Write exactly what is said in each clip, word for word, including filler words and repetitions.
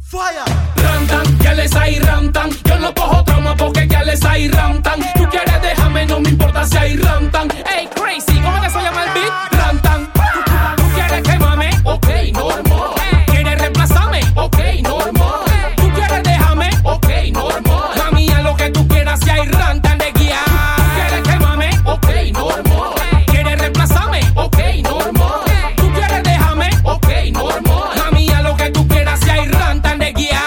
Fire. Rantan, ya les hay rantan. Yo no cojo trauma porque ya les hay rantan. Tú quieres déjame, no me importa si hay rantan. Hey, crazy, ¿cómo que se llama el beat? Rantan. ¿Tú quieres quemarme? Ok, normal. ¿Quieres reemplazarme? Ok, normal. ¿Tú quieres déjame? Ok, normal. Mami, a lo que tú quieras si hay rantan de guía. ¿Tú quieres quemarme? Ok, normal. ¿Quieres reemplazarme? Ok, normal. ¿Tú quieres déjame? Ok, normal. Mami, a lo que tú quieras si hay rantan de guía.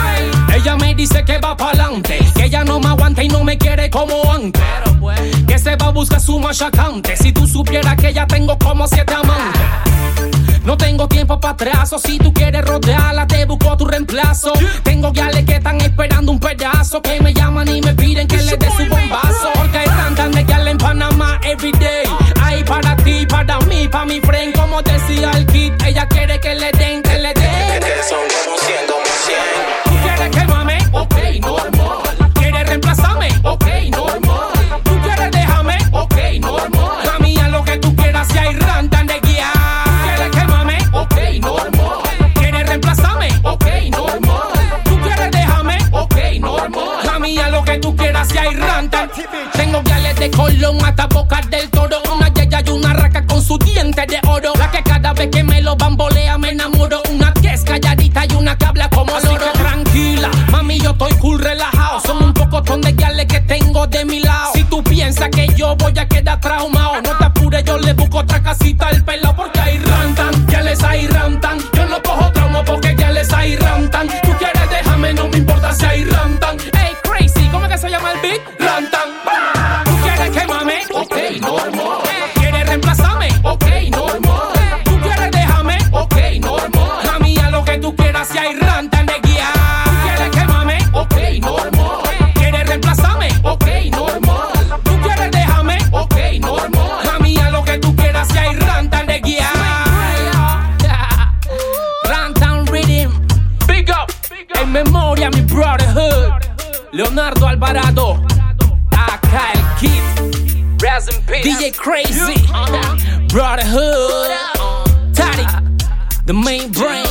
Ella me dice que va pa'lante, que ella no me aguanta y no me quiere como antes, que se va a buscar su machacante. Si tú supieras que ya tengo como siete amantes. No tengo tiempo para atrás, o si tú quieres rodearla, te busco tu reemplazo. Tengo guiales que están esperando un pedazo, que me llaman y me piden que les dé su bombazo. Porque hay rantan de guiales en Panamá everyday. Hay para ti, para mí, para mi friend. Como decía el kid, ella quiere que le den, que le den. Que son como cien, como cien. ¿Tú quieres quemarme? Ok, normal. ¿Quieres reemplazarme? Ok, normal. ¿Tú quieres déjame? Ok, normal. Mami, a lo que tú quieras si hay rantan de guía. ¿Tú quieres quemarme? Ok, normal. ¿Quieres reemplazarme? Ok, normal. ¿Tú quieres déjame? Ok, normal. Mami, a lo que tú quieras si hay rantan. Tengo guiales de Colón hasta Boca del Toro. Una yaya y una raca con sus dientes de oro. La que cada vez que me lo bambolea me enamoro. Una que es calladita y una que habla como loro. Tranquila, mami, yo estoy cool, relajado. Son un pocotón de guiales que tengo de mi lado. Si tú piensas que yo voy a quedar traumado, no te apures, yo le busco otra casita al pelado. Porque hay rantan, ya les hay rantan. Yo no cojo trauma porque ya les hay rantan. Tú quieres déjame, no me importa si hay rantan. Hey, crazy, ¿cómo que se llama el beat? Rantan. ¿Tú quieres quemarme? Ok, normal. ¿Quieres reemplazarme? Ok, normal. ¿Tú quieres déjame? Ok, normal. Mami, a lo que tú quieras si hay rantan de guía. ¿Tú quieres quemarme? Ok, normal. ¿Quieres reemplazarme? Ok, normal. ¿Tú quieres déjame? Ok, normal. Mami, a lo que tú quieras si hay rantan de guía. Rantan Rhythm. Big up. En memoria mi brotherhood. Leonardo Alvarado. Acá el Kid. D J Crazy. Brotherhood. Tariq. The main brain.